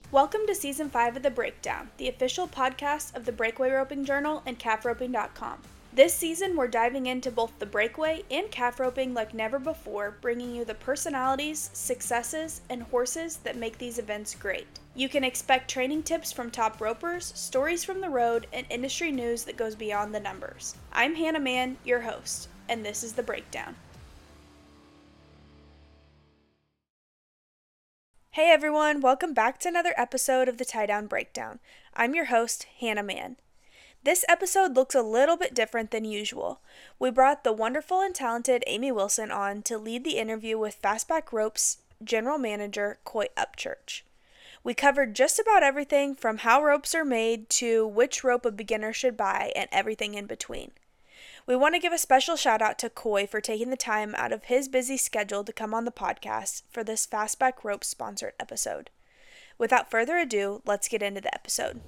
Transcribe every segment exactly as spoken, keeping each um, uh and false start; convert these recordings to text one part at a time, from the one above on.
Welcome to Season five of The Breakdown, the official podcast of the Breakaway Roping Journal and calf roping dot com. This season, we're diving into both the breakaway and calf roping like never before, bringing you the personalities, successes, and horses that make these events great. You can expect training tips from top ropers, stories from the road, and industry news that goes beyond the numbers. I'm Hannah Mann, your host, and this is The Breakdown. Hey everyone, welcome back to another episode of the Tie Down Breakdown. I'm your host, Hannah Mann. This episode looks a little bit different than usual. We brought the wonderful and talented Amy Wilson on to lead the interview with Fastback Ropes General Manager Coy Upchurch. We covered just about everything from how ropes are made to which rope a beginner should buy and everything in between. We want to give a special shout out to Coy for taking the time out of his busy schedule to come on the podcast for this Fastback Ropes sponsored episode. Without further ado, let's get into the episode.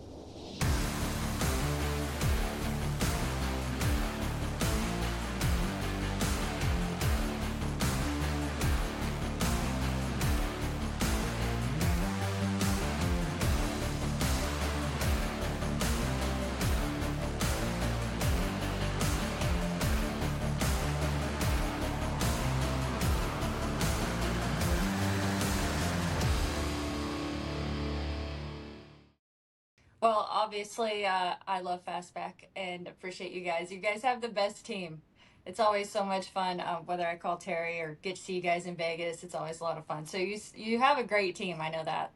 Well, obviously, uh, I love Fastback and appreciate you guys. You guys have the best team. It's always so much fun. Uh, whether I call Terry or get to see you guys in Vegas, it's always a lot of fun. So you you have a great team. I know that.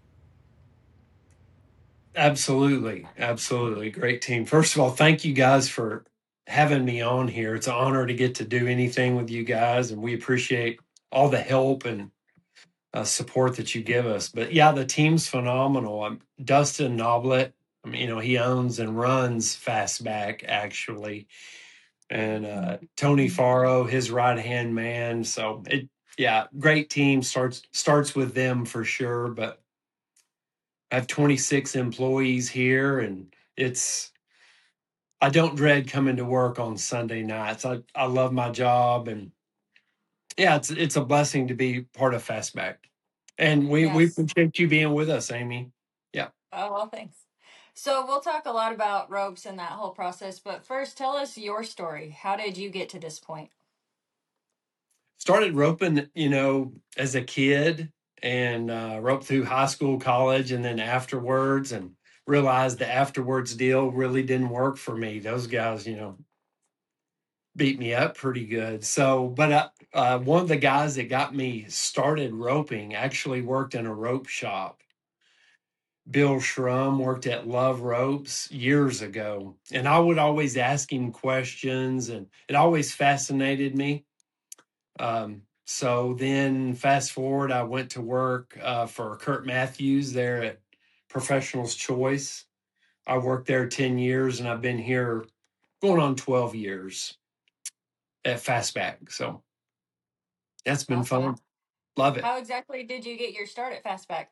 Absolutely. Absolutely. Great team. First of all, thank you guys for having me on here. It's an honor to get to do anything with you guys, and we appreciate all the help and uh, support that you give us. But yeah, the team's phenomenal. I'm Dustin Noblet. I mean, you know, he owns and runs Fastback actually, and uh, Tony Faro, his right hand man. So it, yeah, great team. Starts starts with them for sure. But I have twenty-six employees here, and it's I don't dread coming to work on Sunday nights. I, I love my job, and yeah, it's it's a blessing to be part of Fastback. And we we Yes. appreciate you being with us, Amy. Yeah. Oh, well, thanks. So we'll talk a lot about ropes and that whole process. But first, tell us your story. How did you get to this point? Started roping, you know, as a kid, and uh, roped through high school, college, and then afterwards, and realized the afterwards deal really didn't work for me. Those guys, you know, beat me up pretty good. So, but uh, uh, one of the guys that got me started roping actually worked in a rope shop. Bill Schrum worked at Love Ropes years ago, and I would always ask him questions, and it always fascinated me. Um, so then, fast forward, I went to work uh, for Kurt Matthews there at Professionals Choice. I worked there ten years, and I've been here going on twelve years at Fastback. So that's been fun. Awesome. Love it. How exactly did you get your start at Fastback?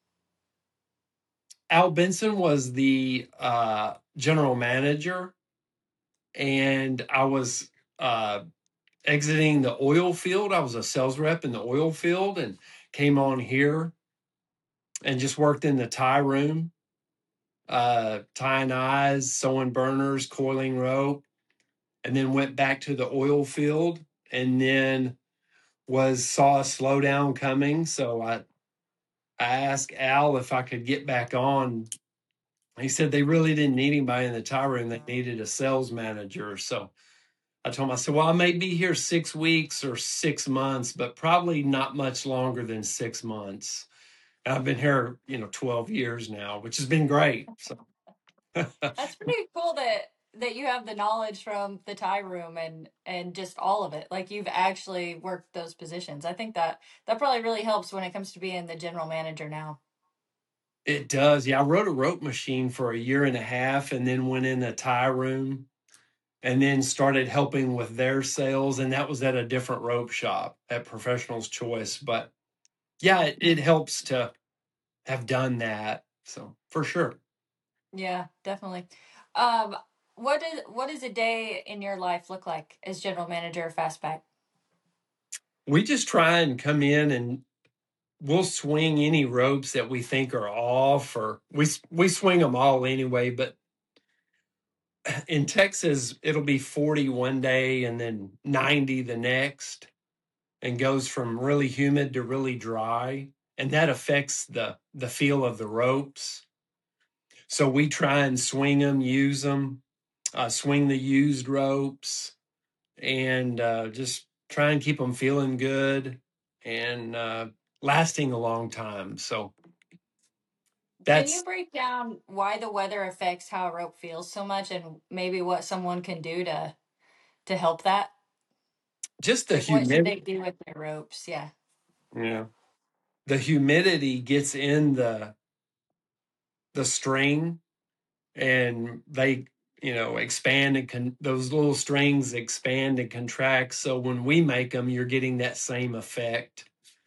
Al Benson was the uh, general manager, and I was uh, exiting the oil field. I was a sales rep in the oil field and came on here and just worked in the tie room, uh, tying eyes, sewing burners, coiling rope, and then went back to the oil field, and then was saw a slowdown coming. So I I asked Al if I could get back on. He said they really didn't need anybody in the tie room. They needed a sales manager. So I told him, I said, well, I may be here six weeks or six months, but probably not much longer than six months. And I've been here, you know, twelve years now, which has been great. So That's pretty cool that that you have the knowledge from the tie room and and just all of it. Like you've actually worked those positions. I think that that probably really helps when it comes to being the general manager now. it does. Yeah. I rode a rope machine for a year and a half and then went in the tie room and then started helping with their sales. And that was at a different rope shop at Professionals Choice. But yeah, it, it helps to have done that. So for sure. Yeah, definitely. Um, what does what does a day in your life look like as general manager of Fastback? We just try and come in and we'll swing any ropes that we think are off, or we we swing them all anyway. But in Texas, it'll be forty one day and then ninety the next, and goes from really humid to really dry, and that affects the the feel of the ropes. So we try and swing them, use them, uh, swing the used ropes, and uh, just try and keep them feeling good and uh, lasting a long time. So Can you that's break down why the weather affects how a rope feels so much and maybe what someone can do to to help that? just the Like what should they humidity. do with their ropes? Yeah. Yeah, the humidity gets in the the string, and they, you know, expand and con- those little strings expand and contract. So when we make them, you're getting that same effect.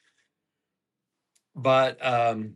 But um,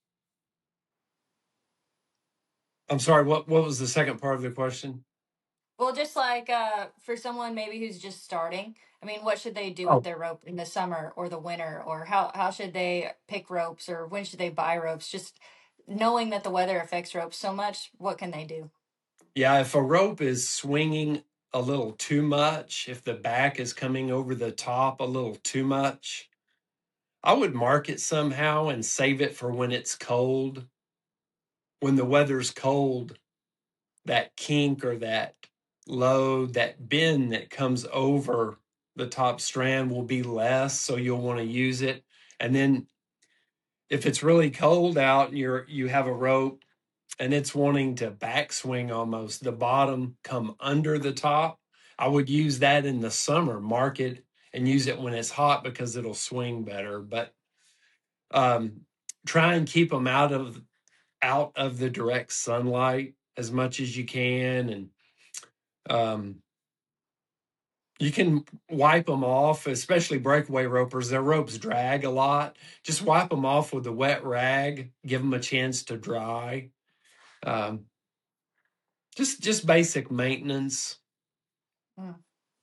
I'm sorry. What what was the second part of the question? Well, just like uh, for someone maybe who's just starting, I mean, what should they do with Oh, their rope in the summer or the winter, or how how should they pick ropes, or when should they buy ropes? Just knowing that the weather affects ropes so much, what can they do? yeah. If a rope is swinging a little too much, if the back is coming over the top a little too much, I would mark it somehow and save it for when it's cold. When the weather's cold, that kink or that load, that bend that comes over the top strand will be less, so you'll want to use it. And then if it's really cold out and you're you have a rope and it's wanting to backswing almost, the bottom come under the top, I would use that in the summer, mark it and use it when it's hot because it'll swing better. But um, try and keep them out of out of the direct sunlight as much as you can, and um, you can wipe them off, especially breakaway ropers. Their ropes drag a lot. Just wipe them off with a wet rag. Give them a chance to dry. Um, just just basic maintenance. Mm.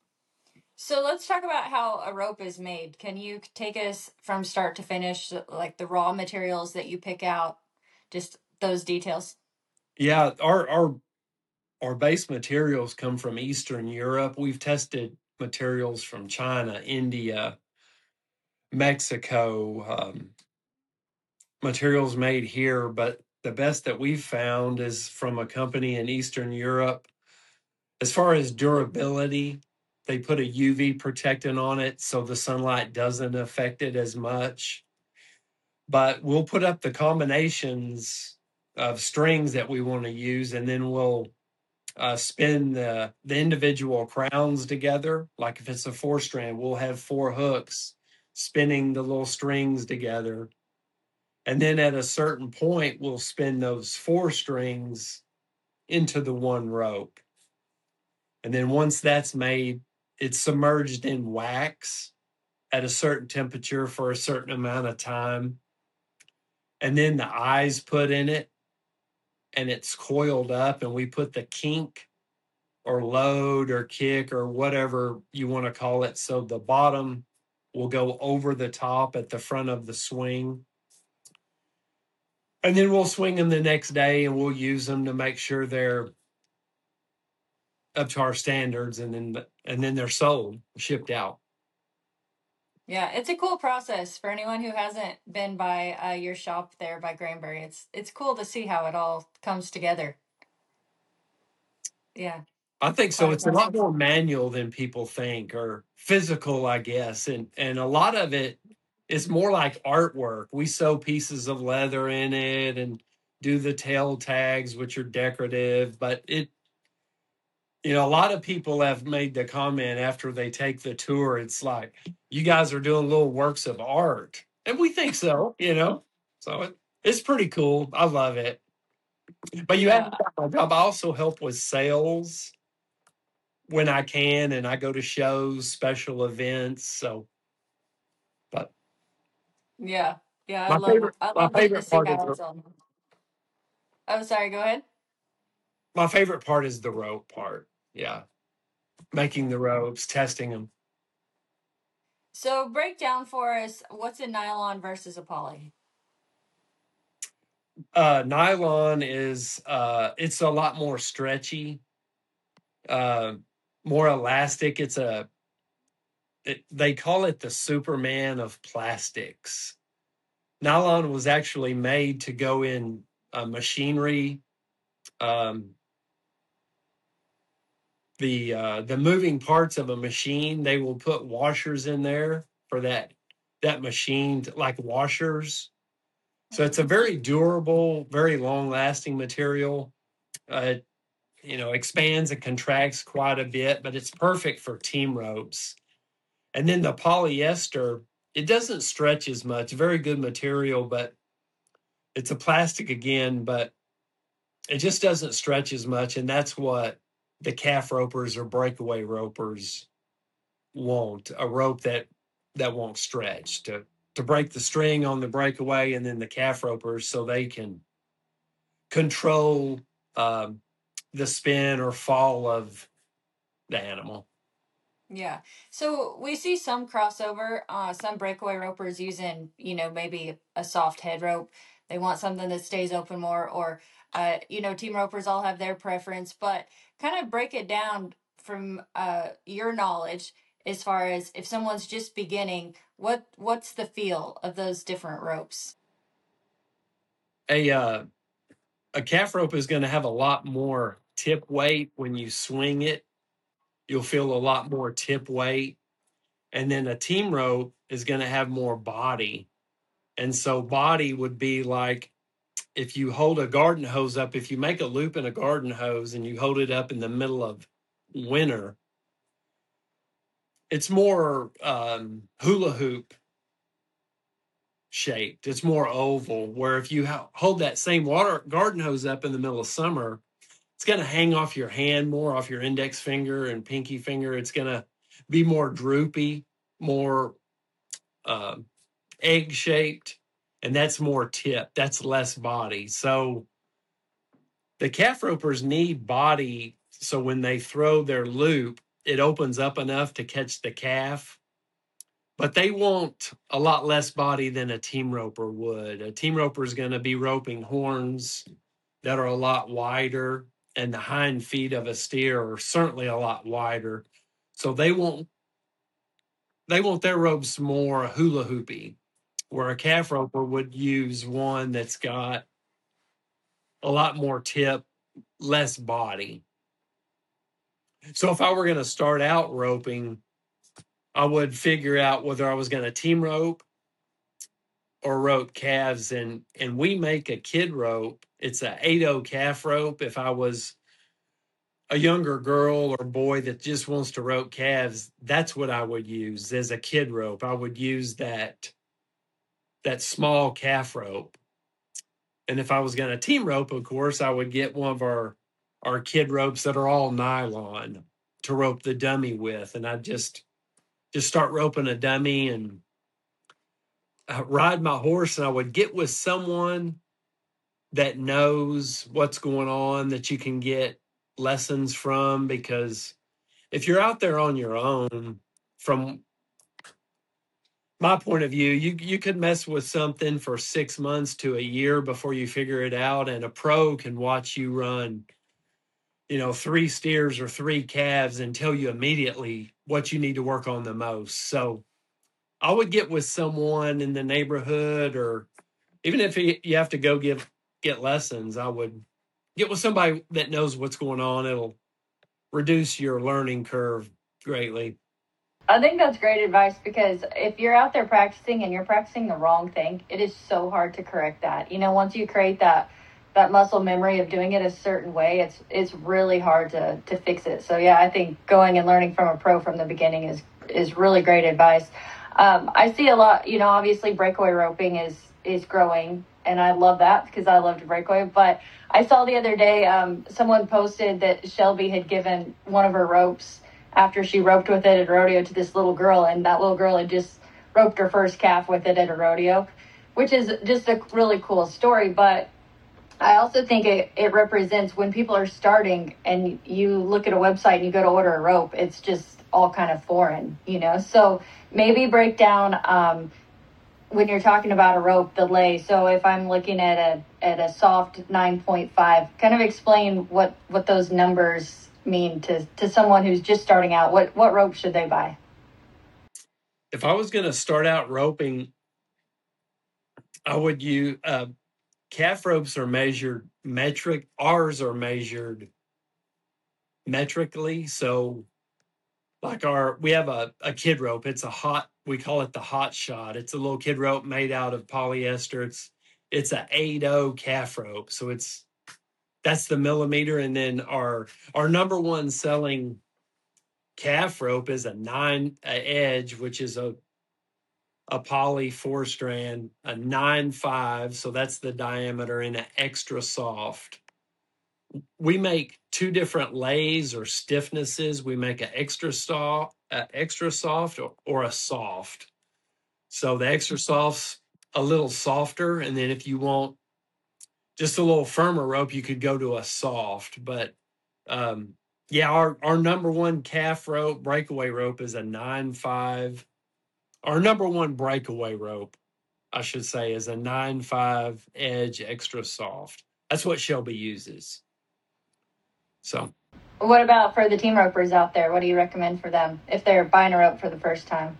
So let's talk about how a rope is made. Can you take us from start to finish, like the raw materials that you pick out, just those details? Yeah, our our our base materials come from Eastern Europe. We've tested materials from China, India, Mexico, um, materials made here, but the best that we've found is from a company in Eastern Europe. As far as durability, they put a U V protectant on it so the sunlight doesn't affect it as much. But we'll put up the combinations of strings that we want to use, and then we'll uh, spin the, the individual crowns together. Like if it's a four strand, we'll have four hooks spinning the little strings together. And then at a certain point, we'll spin those four strings into the one rope. And then once that's made, it's submerged in wax at a certain temperature for a certain amount of time. And then the eyes put in it and it's coiled up, and we put the kink or load or kick or whatever you want to call it. So the bottom will go over the top at the front of the swing. And then we'll swing them the next day and we'll use them to make sure they're up to our standards, and then and then they're sold, shipped out. Yeah, it's a cool process for anyone who hasn't been by uh, your shop there by Granbury. It's it's cool to see how it all comes together. Yeah, I think so. quite It's a lot impressive. more manual than people think, or physical, I guess. And and a lot of it is more like artwork. We sew pieces of leather in it and do the tail tags, which are decorative. But it, you know, a lot of people have made the comment after they take the tour, it's like, you guys are doing little works of art. And we think so, you know. So it, it's pretty cool. I love it. But you have Yeah, my job. I also help with sales when I can, and I go to shows, special events. So, but yeah, yeah. I my love favorite, I my love getting to favorite see part is how the, it's all. Oh, sorry. Go ahead. my favorite part is the rope part. Yeah, making the ropes, testing them. So break down for us what's a nylon versus a poly. Uh, nylon is uh, it's a lot more stretchy, uh, more elastic. It's a it, they call it the Superman of plastics. Nylon was actually made to go in uh, machinery. Um, the uh, the moving parts of a machine, they will put washers in there for that that machine, to, like washers. So it's a very durable, very long lasting material. Uh, you know, expands and contracts quite a bit, but it's perfect for team ropes. And then the polyester, it doesn't stretch as much. Very good material, but it's a plastic again, but it just doesn't stretch as much. And that's what the calf ropers or breakaway ropers want, a rope that that won't stretch to to break the string on the breakaway, and then the calf ropers so they can control um, the spin or fall of the animal. Yeah. So we see some crossover, uh, some breakaway ropers using, you know, maybe a soft head rope. They want something that stays open more, or, uh, you know, team ropers all have their preference, but kind of break it down from uh, your knowledge as far as if someone's just beginning, what what's the feel of those different ropes? A uh, a calf rope is going to have a lot more tip weight when you swing it. You'll feel a lot more tip weight, and then a team rope is going to have more body. And so body would be like if you hold a garden hose up, if you make a loop in a garden hose and you hold it up in the middle of winter, it's more um, hula hoop shaped. It's more oval. Where if you ha- hold that same water garden hose up in the middle of summer, it's going to hang off your hand more, off your index finger and pinky finger. It's going to be more droopy, more uh, egg shaped, and that's more tip. That's less body. So the calf ropers need body. So when they throw their loop, it opens up enough to catch the calf. But they want a lot less body than a team roper would. A team roper is going to be roping horns that are a lot wider, and the hind feet of a steer are certainly a lot wider. So they want they want their ropes more hula hoopy, where a calf roper would use one that's got a lot more tip, less body. So if I were going to start out roping, I would figure out whether I was going to team rope or rope calves, and and we make a kid rope. It's a eight oh calf rope. If I was a younger girl or boy that just wants to rope calves, that's what I would use as a kid rope. I would use that that small calf rope. And if I was going to team rope, of course, I would get one of our our kid ropes that are all nylon to rope the dummy with, and I'd just just start roping a dummy and uh, ride my horse, and I would get with someone that knows what's going on, that you can get lessons from, because if you're out there on your own, from my point of view, you you could mess with something for six months to a year before you figure it out, and a pro can watch you run, you know, three steers or three calves and tell you immediately what you need to work on the most. So I would get with someone in the neighborhood, or even if you have to go give get lessons, I would get with somebody that knows what's going on. It'll reduce your learning curve greatly. I think that's great advice, because if you're out there practicing and you're practicing the wrong thing, it is so hard to correct that. You know, once you create that that muscle memory of doing it a certain way, it's it's really hard to to fix it. So yeah, I think going and learning from a pro from the beginning is is really great advice. Um, I see a lot, you know, obviously breakaway roping is is growing, and I love that because I love to breakaway. But I saw the other day um, someone posted that Shelby had given one of her ropes after she roped with it at a rodeo to this little girl, and that little girl had just roped her first calf with it at a rodeo, which is just a really cool story. But I also think it, it represents when people are starting and you look at a website and you go to order a rope, it's just all kind of foreign, you know? So maybe break down, um, when you're talking about a rope, the lay. So if I'm looking at a at a soft nine point five, kind of explain what what those numbers mean to to someone who's just starting out. What what rope should they buy? If I was going to start out roping, I would use uh, calf ropes are measured metric. Ours are measured metrically. So like our, we have a, a kid rope. It's a hot, we call it the hot shot. It's a little kid rope made out of polyester. It's, it's a eight oh calf rope. So it's, that's the millimeter. And then our, our number one selling calf rope is a nine a edge, which is a, a poly four strand, a nine five. So that's the diameter, and an extra soft. We make two different lays or stiffnesses. We make an extra soft, uh, extra soft, or, or a soft. So the extra soft's a little softer, and then if you want just a little firmer rope, you could go to a soft. But um, yeah, our our number one calf rope, breakaway rope, is a nine five. Our number one breakaway rope, I should say, is a nine five edge extra soft. That's what Shelby uses. So. What about for the team ropers out there? What do you recommend for them if they're buying a rope for the first time?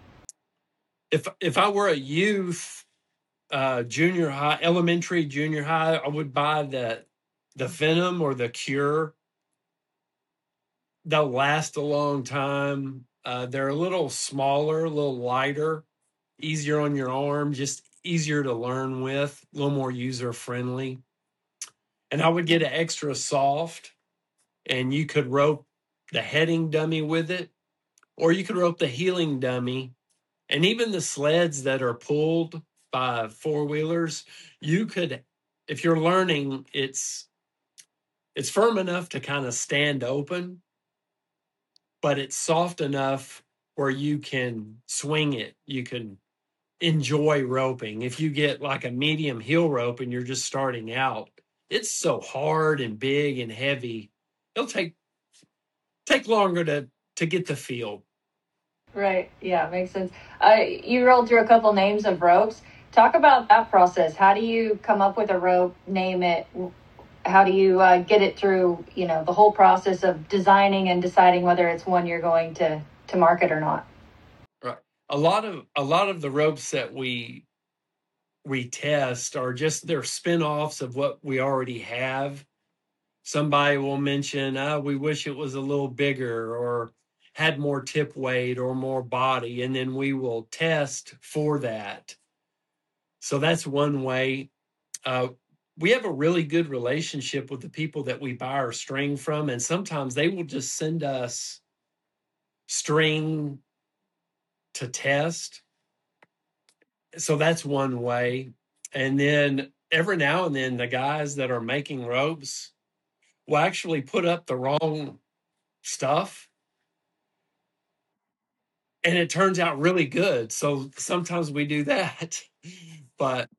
If if I were a youth, uh, junior high, elementary, junior high, I would buy the the Venom or the Cure. They'll last a long time. Uh, they're a little smaller, a little lighter, easier on your arm, just easier to learn with, a little more user friendly. And I would get an extra soft, and you could rope the heading dummy with it, or you could rope the heeling dummy. And even the sleds that are pulled by four wheelers, you could, if you're learning, it's it's firm enough to kind of stand open, but it's soft enough where you can swing it. You can enjoy roping. If you get like a medium heel rope and you're just starting out, it's so hard and big and heavy. It'll take take longer to to get the feel. Right. Yeah, makes sense. Uh, you rolled through a couple names of ropes. Talk about that process. How do you come up with a rope, name it? How do you uh, get it through, you know, the whole process of designing and deciding whether it's one you're going to, to market or not? Right. A lot of a lot of the ropes that we we test are just they're spin-offs of what we already have. Somebody will mention, oh, we wish it was a little bigger or had more tip weight or more body, and then we will test for that. So that's one way. Uh, we have a really good relationship with the people that we buy our string from, and sometimes they will just send us string to test. So that's one way. And then every now and then, the guys that are making ropes will actually put up the wrong stuff, and it turns out really good. So sometimes we do that. But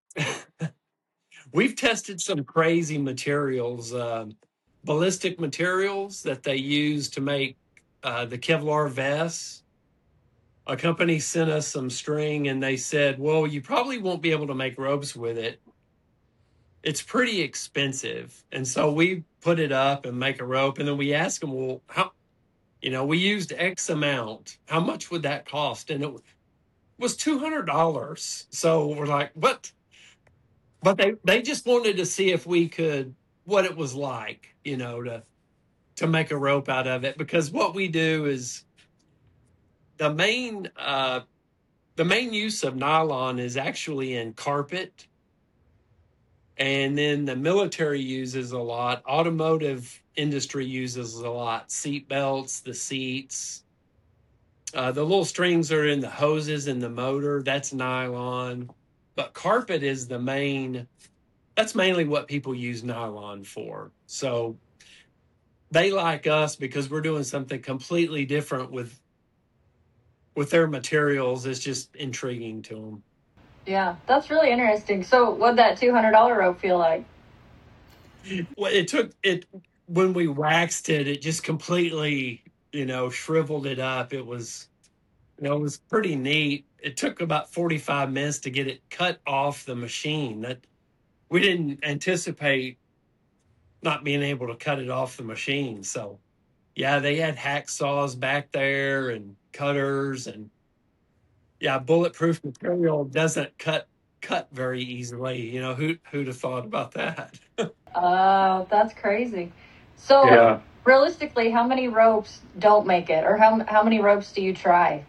we've tested some crazy materials, um, ballistic materials that they use to make uh, the Kevlar vests. A company sent us some string, and they said, well, you probably won't be able to make ropes with it. It's pretty expensive. And so we put it up and make a rope. And then we asked them, well, how, you know, we used X amount. How much would that cost? And it was two hundred dollars. So we're like, what? But they, they just wanted to see if we could, what it was like, you know, to, to make a rope out of it. Because what we do is the main, uh, the main use of nylon is actually in carpet. And then the military uses a lot. Automotive industry uses a lot. Seat belts, the seats. Uh, the little strings are in the hoses in the motor. That's nylon. But carpet is the main, that's mainly what people use nylon for. So they like us because we're doing something completely different with with their materials. It's just intriguing to them. Yeah, that's really interesting. So what'd that two hundred dollars rope feel like? Well, it took it when we waxed it, it just completely you know, shriveled it up. It was, you know, it was pretty neat. It took about forty-five minutes to get it cut off the machine. That we didn't anticipate not being able to cut it off the machine. So yeah, they had hacksaws back there and cutters, and yeah, bulletproof material doesn't cut cut very easily. You know, who who'd have thought about that? Oh, that's crazy. So Yeah. realistically, how many ropes don't make it, or how how many ropes do you try?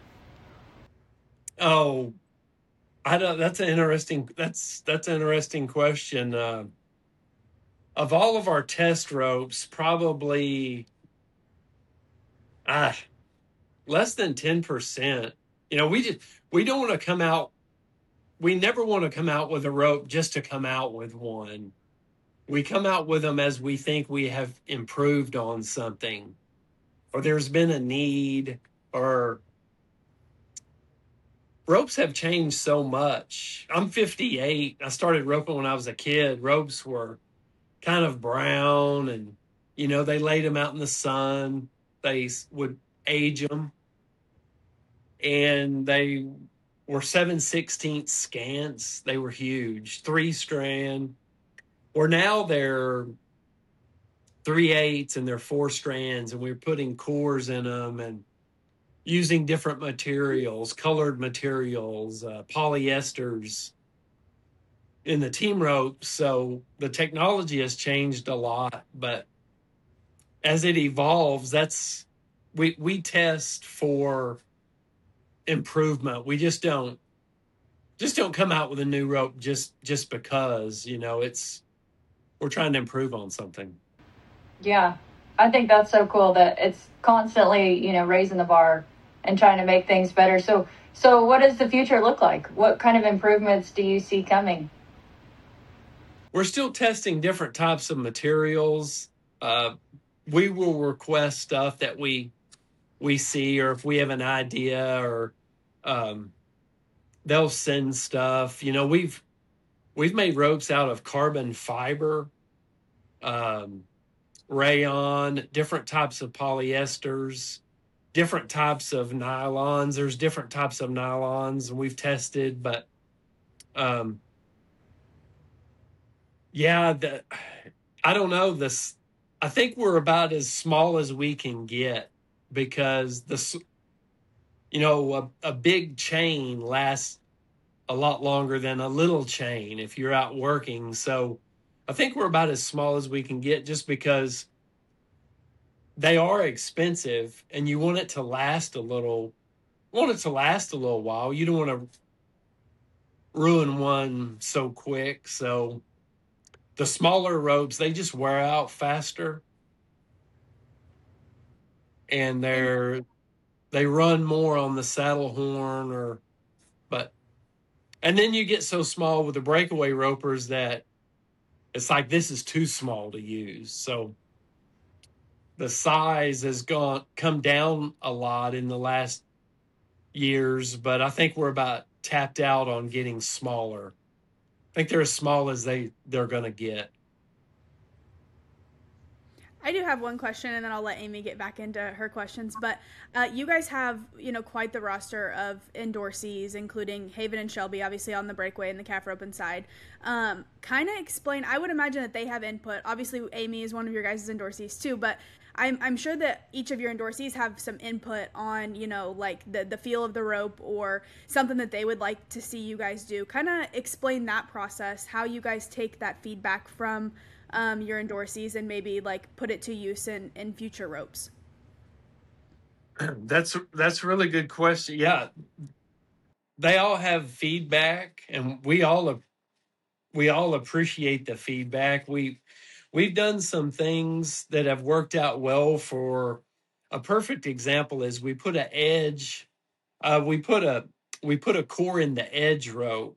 Oh, I don't. That's an interesting. That's that's an interesting question. Uh, of all of our test ropes, probably ah less than ten percent. You know, we just we don't want to come out. We never want to come out with a rope just to come out with one. We come out with them as we think we have improved on something, or there's been a need, or ropes have changed so much. I'm fifty-eight. I started roping when I was a kid. Ropes were kind of brown, and you know, they laid them out in the sun. They would age them, and they were seven sixteenths scants. They were huge, three strand. Or now they're three eighths and they're four strands, and we're putting cores in them and using different materials, colored materials, uh, polyesters in the team rope. So the technology has changed a lot, but as it evolves, that's we we test for improvement. We just don't just don't come out with a new rope just just because, you know, it's we're trying to improve on something. Yeah, I think that's so cool that it's constantly, you know, raising the bar and trying to make things better. So, so what does the future look like? What kind of improvements do you see coming? We're still testing different types of materials. Uh, we will request stuff that we we see, or if we have an idea, or um, they'll send stuff. You know, we've we've made ropes out of carbon fiber, um, rayon, different types of polyesters, different types of nylons. There's different types of nylons, and we've tested, but um, yeah, the, I don't know this. I think we're about as small as we can get, because the you know a, a big chain lasts a lot longer than a little chain if you're out working. So I think we're about as small as we can get, just because they are expensive and you want it to last a little want it to last a little while. You don't want to ruin one so quick. So the smaller ropes, they just wear out faster, and they're they run more on the saddle horn, or but and then you get so small with the breakaway ropers that it's like, this is too small to use. So the size has gone come down a lot in the last years, but I think we're about tapped out on getting smaller. I think they're as small as they they're going to get. I do have one question, and then I'll let Amy get back into her questions. But uh, you guys have, you know, quite the roster of endorsees, including Haven and Shelby, obviously on the breakaway and the calf rope side. Um, kind of explain. I would imagine that they have input. Obviously, Amy is one of your guys' endorsees too, but I'm I'm sure that each of your endorsees have some input on, you know, like the the feel of the rope or something that they would like to see you guys do. Kind of explain that process, how you guys take that feedback from Um, your endorsees and maybe like put it to use in, in future ropes. That's that's a really good question. Yeah, they all have feedback, and we all we all appreciate the feedback. We we've done some things that have worked out well. For a perfect example is we put an edge, uh, we put a we put a core in the edge rope,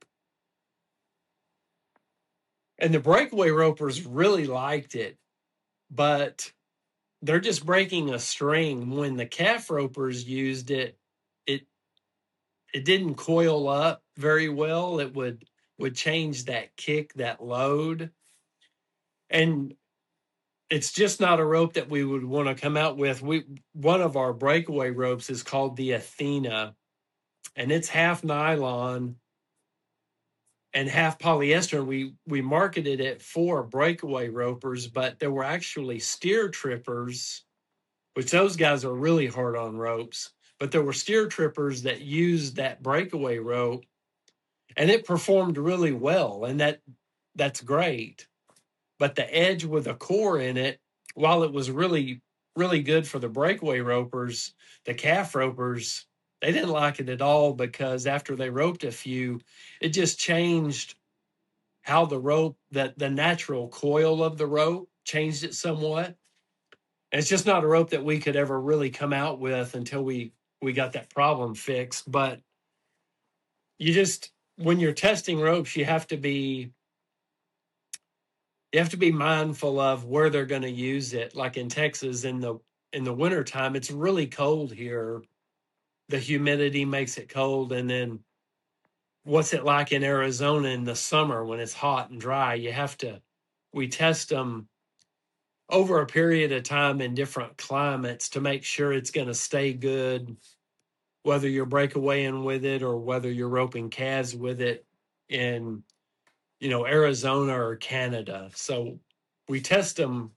and the breakaway ropers really liked it, but they're just breaking a string. When the calf ropers used it, it it didn't coil up very well. It would would change that kick, that load. And it's just not a rope that we would want to come out with. We one of our breakaway ropes is called the Athena, and it's half nylon and half polyester. We we marketed it for breakaway ropers, but there were actually steer trippers, which those guys are really hard on ropes. But there were steer trippers that used that breakaway rope, and it performed really well, and that that's great. But the edge with a core in it, while it was really really good for the breakaway ropers, the calf ropers, they didn't like it at all, because after they roped a few, it just changed how the rope, that the natural coil of the rope changed it somewhat. And it's just not a rope that we could ever really come out with until we we got that problem fixed. But you just, when you're testing ropes, you have to be you have to be mindful of where they're going to use it. Like in Texas, in the in the wintertime, it's really cold here. The humidity makes it cold. And then what's it like in Arizona in the summer when it's hot and dry? You have to, we test them over a period of time in different climates to make sure it's going to stay good, whether you're breakawaying with it or whether you're roping calves with it in, you know, Arizona or Canada. So we test them,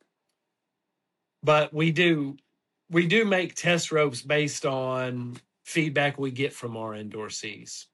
but we do we do make test ropes based on feedback we get from our endorsees.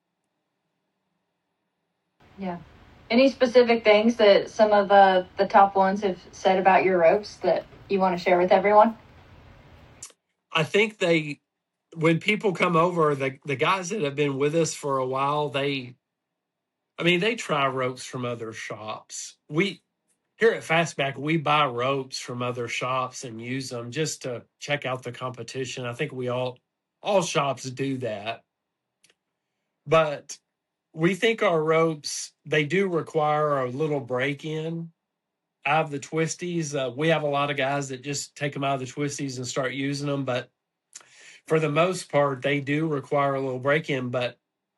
Yeah. Any specific things that some of the, the top ones have said about your ropes that you want to share with everyone? I think they, when people come over, the, the guys that have been with us for a while, they, I mean, they try ropes from other shops. We, here at Fastback, we buy ropes from other shops and use them just to check out the competition. I think we all, all shops do that. But we think our ropes, they do require a little break in. I have the twisties. Uh, we have a lot of guys that just take them out of the twisties and start using them. But for the most part, they do require a little break in. But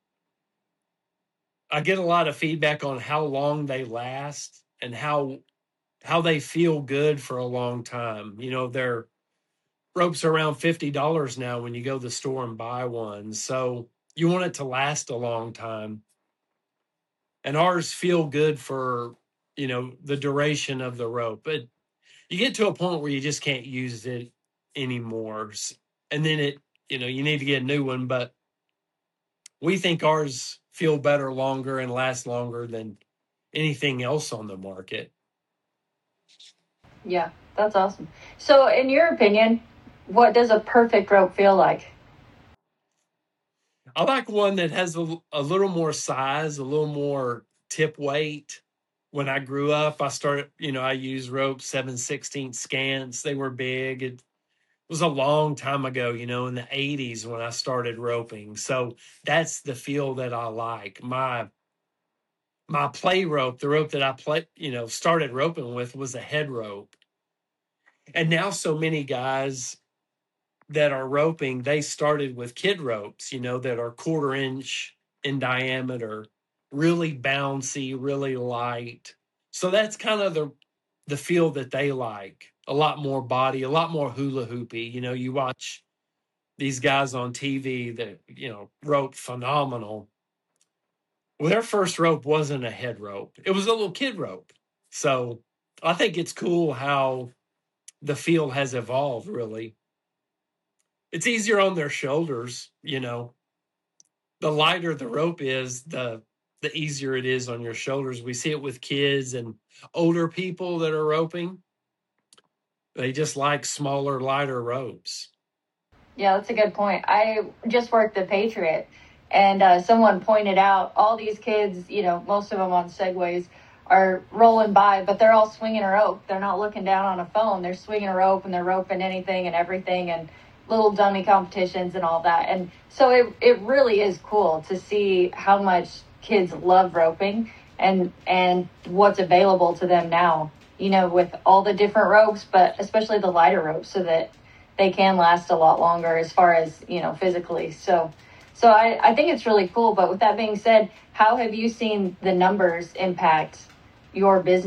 I get a lot of feedback on how long they last and how how they feel good for a long time. You know, their ropes are around fifty dollars now when you go to the store and buy one. So you want it to last a long time. And ours feel good for, you know, the duration of the rope. But you get to a point where you just can't use it anymore. And then it, you know, you need to get a new one. But we think ours feel better longer and last longer than anything else on the market. Yeah, that's awesome. So in your opinion, what does a perfect rope feel like? I like one that has a, a little more size, a little more tip weight. When I grew up, I started, you know, I used ropes seven sixteenths scants. They were big. It was a long time ago, you know, in the eighties when I started roping. So that's the feel that I like. My my play rope, the rope that I play, you know, started roping with was a head rope. And now so many guys that are roping, they started with kid ropes, you know, that are quarter inch in diameter, really bouncy, really light. So that's kind of the the feel that they like. A lot more body, a lot more hula hoopy. You know, you watch these guys on T V that, you know, rope phenomenal. Well, their first rope wasn't a head rope. It was a little kid rope. So I think it's cool how the field has evolved, really. It's easier on their shoulders, you know. The lighter the rope is, the the easier it is on your shoulders. We see it with kids and older people that are roping. They just like smaller, lighter ropes. Yeah, that's a good point. I just worked the Patriot, and uh, someone pointed out all these kids, you know, most of them on Segways, are rolling by, but they're all swinging a rope. They're not looking down on a phone. They're swinging a rope, and they're roping anything and everything, and little dummy competitions and all that. And so it it really is cool to see how much kids love roping and and what's available to them now, you know, with all the different ropes, but especially the lighter ropes, so that they can last a lot longer as far as, you know, physically. So so I, I think it's really cool. But with that being said, how have you seen the numbers impact your business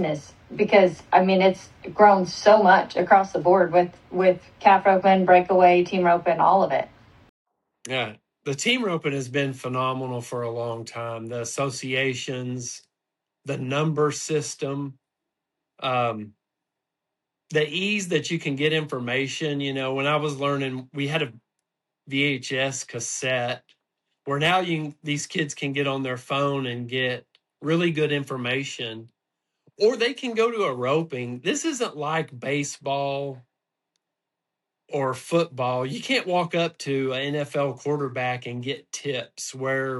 because I mean it's grown so much across the board with with calf roping, breakaway, team roping, all of it. Yeah, the team roping has been phenomenal for a long time. The associations, the number system, um, the ease that you can get information. You know, when I was learning, we had a V H S cassette where now you these kids can get on their phone and get really good information, or they can go to a roping. This isn't like baseball or football. You can't walk up to an N F L quarterback and get tips where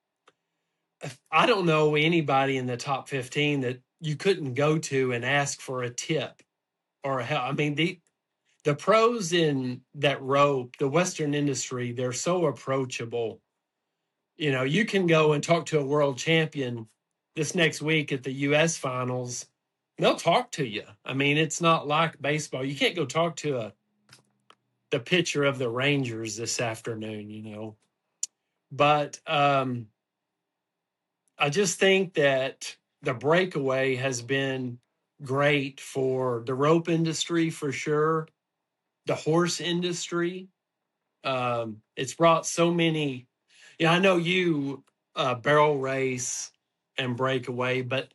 I don't know anybody in the top fifteen that you couldn't go to and ask for a tip or a help. I mean, the the pros in that rope, the Western industry, they're so approachable. You know, you can go and talk to a world champion this next week at the U S finals. They'll talk to you. I mean, it's not like baseball. You can't go talk to a the pitcher of the Rangers this afternoon, you know. But um, I just think that the breakaway has been great for the rope industry for sure, the horse industry. Um, it's brought so many. Yeah, I know you uh, barrel race and breakaway, but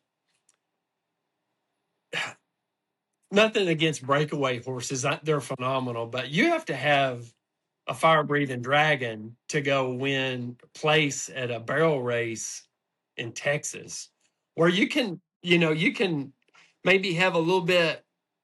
nothing against breakaway horses. They're phenomenal, but you have to have a fire breathing dragon to go win place at a barrel race in Texas, where you can, you know, you can maybe have a little bit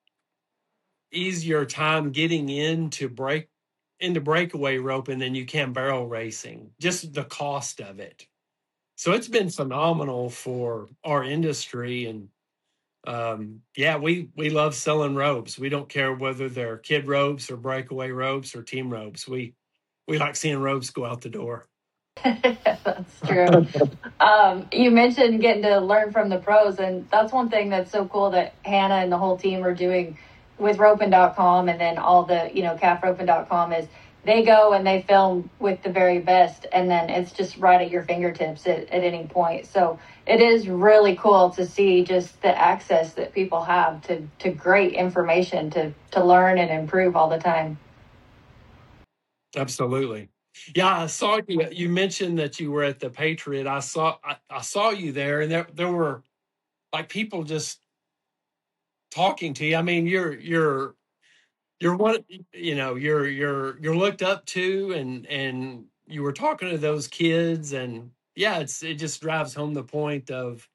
easier time getting into break into breakaway roping than you can barrel racing, just the cost of it. So it's been phenomenal for our industry. And um, yeah, we, we love selling ropes. We don't care whether they're kid ropes or breakaway ropes or team ropes. We, we like seeing ropes go out the door. That's true. um, you mentioned getting to learn from the pros, and that's one thing that's so cool that Hannah and the whole team are doing with roping dot com and then all the, you know, calf roping dot com is they go and they film with the very best, and then it's just right at your fingertips at, at any point. So it is really cool to see just the access that people have to, to great information to, to learn and improve all the time. Absolutely. Yeah, I saw you. You mentioned that you were at the Patriot. I saw I, I saw you there, and there there were like people just talking to you. I mean, you're you're you're one, you know, you're you're you're looked up to, and and you were talking to those kids, and yeah, it's it just drives home the point of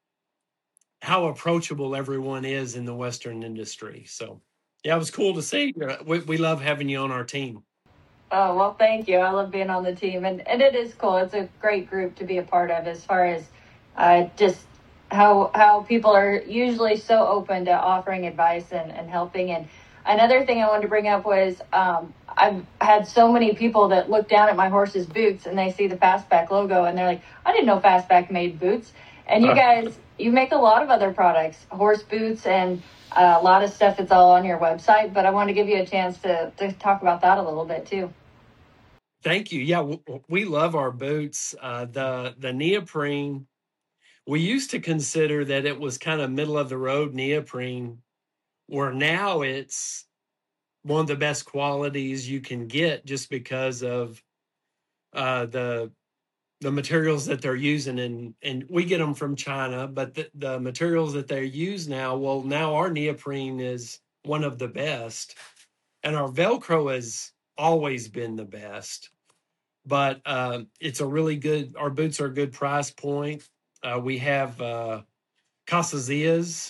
how approachable everyone is in the Western industry. So yeah, it was cool to see. We, we love having you on our team. Oh, well, thank you. I love being on the team, and, and it is cool. It's a great group to be a part of as far as uh, just how how people are usually so open to offering advice and, and helping. And another thing I wanted to bring up was um, I've had so many people that look down at my horse's boots and they see the Fastback logo and they're like, I didn't know Fastback made boots. And you guys, you make a lot of other products, horse boots, and Uh, a lot of stuff that's all on your website, but I want to give you a chance to, to talk about that a little bit too. Thank you. Yeah, we, we love our boots. Uh, the the neoprene, we used to consider that it was kind of middle of the road neoprene, where now it's one of the best qualities you can get just because of uh, the the materials that they're using, and and we get them from China, but the, the materials that they use now, well, now our neoprene is one of the best, and our Velcro has always been the best. But uh, it's a really good. Our boots are a good price point. Uh, we have uh, Casazias,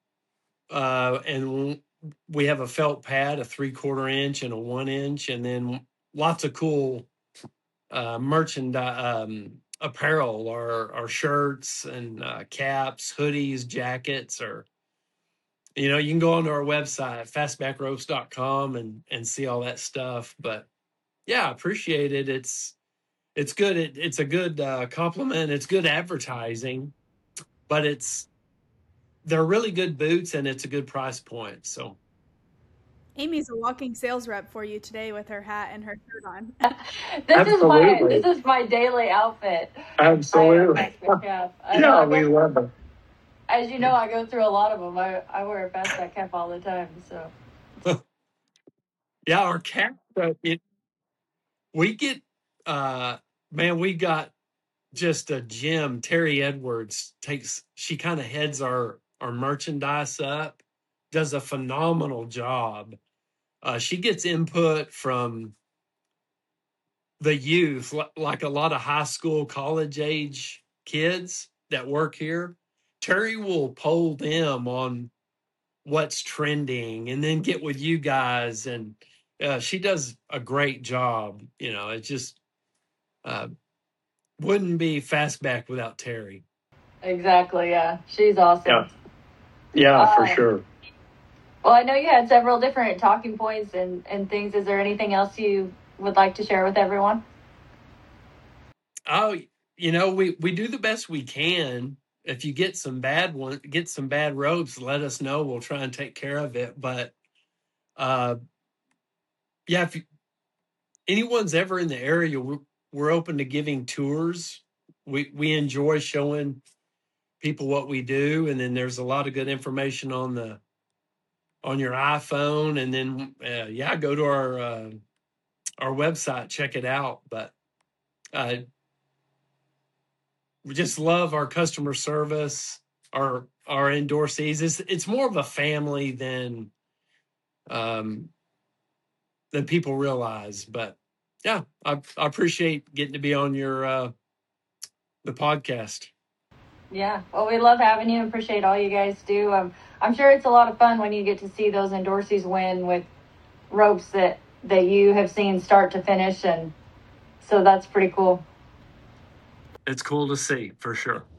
uh, and we have a felt pad, a three quarter inch and a one inch, and then lots of cool uh, merchandise. Um, apparel, our our shirts and uh, caps, hoodies, jackets, or you know, you can go onto our website fastback ropes dot com and and see all that stuff. But yeah, I appreciate it. It's it's good. It, it's a good uh, compliment. It's good advertising, but it's they're really good boots and it's a good price point. So Amy's a walking sales rep for you today with her hat and her shirt on. this Absolutely. is my this is my daily outfit. Absolutely. I, I, yeah, I we love it. as you know, I go through a lot of them. I, I wear a fastback cap all the time. So Yeah, our cap, uh, it, we get, uh, man, we got just a gem. Terry Edwards takes, she kind of heads our, our merchandise up, does a phenomenal job. Uh, she gets input from the youth, li- like a lot of high school, college age kids that work here. Terry will poll them on what's trending and then get with you guys. And uh, she does a great job. You know, it just uh, wouldn't be Fastback without Terry. exactly, yeah, she's awesome. Yeah, yeah, for Uh, sure. Well, I know you had several different talking points and, and things. Is there anything else you would like to share with everyone? Oh, you know, we, we do the best we can. If you get some bad one, get some bad ropes, let us know. We'll try and take care of it. But uh, yeah, if you, anyone's ever in the area, we're, we're open to giving tours. We we enjoy showing people what we do, and then there's a lot of good information on the on your iPhone, and then uh, yeah, go to our uh, our website, check it out. But uh, we just love our customer service, our our endorsees. It's it's more of a family than um, than people realize. But yeah, I, I appreciate getting to be on your uh, the podcast. Yeah, well, we love having you and appreciate all you guys do. Um, I'm sure it's a lot of fun when you get to see those endorsees win with ropes that, that you have seen start to finish. And so that's pretty cool. It's cool to see, for sure.